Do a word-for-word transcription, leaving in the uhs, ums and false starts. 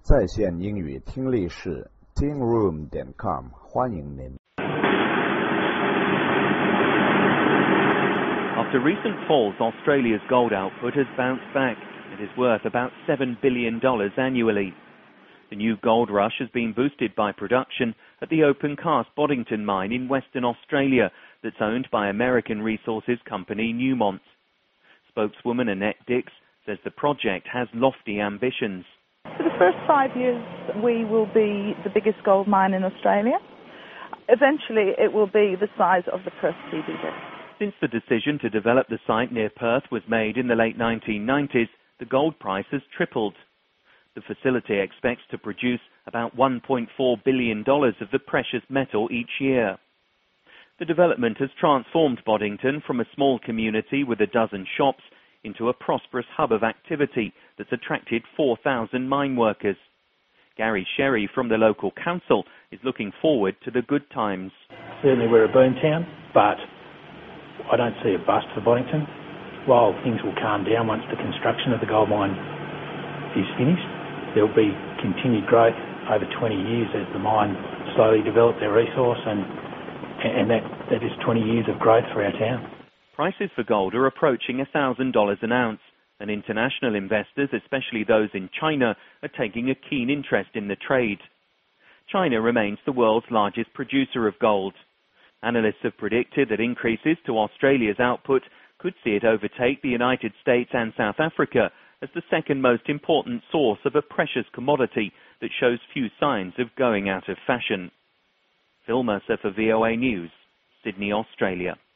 在线英语听力室 ting room 点 com 欢迎您。 After recent falls, Australia's gold output has bounced back and is worth about seven billion dollars annually. The new gold rush has been boosted by production at the open-cast Boddington mine in Western Australia that's owned by American resources company Newmont. Spokeswoman Annette Dix says the project has lofty ambitions. For the first five years, we will be the biggest gold mine in Australia. Eventually, it will be the size of the Perth C B D. Since the decision to develop the site near Perth was made in the late nineteen nineties, the gold price has tripled. The facility expects to produce about one point four billion dollars of the precious metal each year. The development has transformed Boddington from a small community with a dozen shops into a prosperous hub of activity that's attracted four thousand mine workers. Gary Sherry from the local council is looking forward to the good times. Certainly we're a boom town, but I don't see a bust for Boddington. While things will calm down once the construction of the gold mine is finished, there will be continued growth over twenty years as the mine slowly develop their resource, and, and that, that is twenty years of growth for our town. Prices for gold are approaching one thousand dollars an ounce, and international investors, especially those in China, are taking a keen interest in the trade. China remains the world's largest producer of gold. Analysts have predicted that increases to Australia's output could see it overtake the United States and South Africa as the second most important source of a precious commodity that shows few signs of going out of fashion. Phil Mercer for V O A News, Sydney, Australia.